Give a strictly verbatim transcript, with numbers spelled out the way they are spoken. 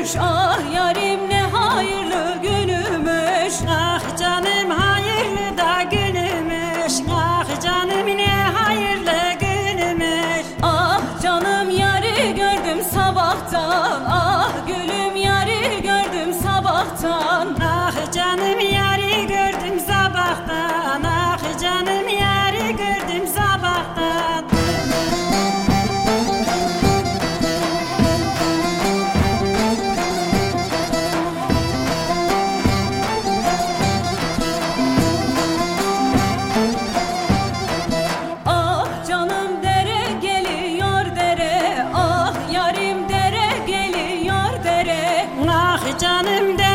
günümüş. Ah yarim ne hayırlı günümüş. Ah canım hayırlı da günümüş. Ah canım ne hayırlı günümüş. Ah canım yarı gördüm sabahtan. Ah gülüm yarı gördüm sabahtan. Ah canım yarı gördüm sabahtan. Ah canım yarı gördüm sabahtan. Ah canım dere geliyor dere. Ah yarim dere geliyor dere. Ah canım